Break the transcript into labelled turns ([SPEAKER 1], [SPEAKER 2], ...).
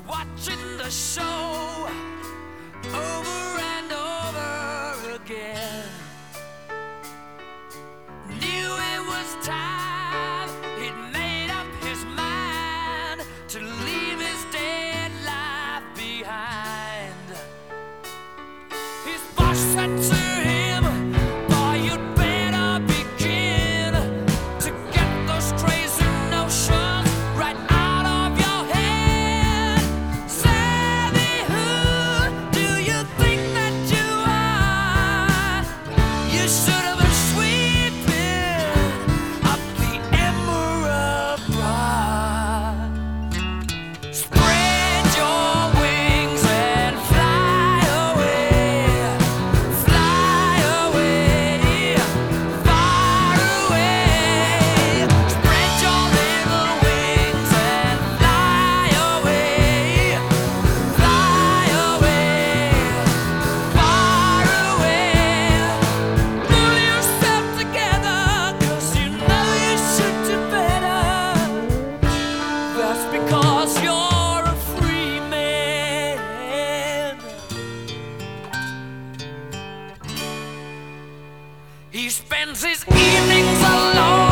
[SPEAKER 1] watching the show over and over again. Knew it was time, he'd made up his mind to leave his dead life behind. His boss said to him, "Boy, you'd better begin to get those crazy notions right out of your head. Savvy, who do you think that you are? You should have been sweeping up the Emerald Broad. Spread your wings and fly away, fly away, far away. Spread your little wings and fly away, fly away, far away. Pull yourself together, 'cause you know you should do better. That's because you're a free man." He spends his evenings alone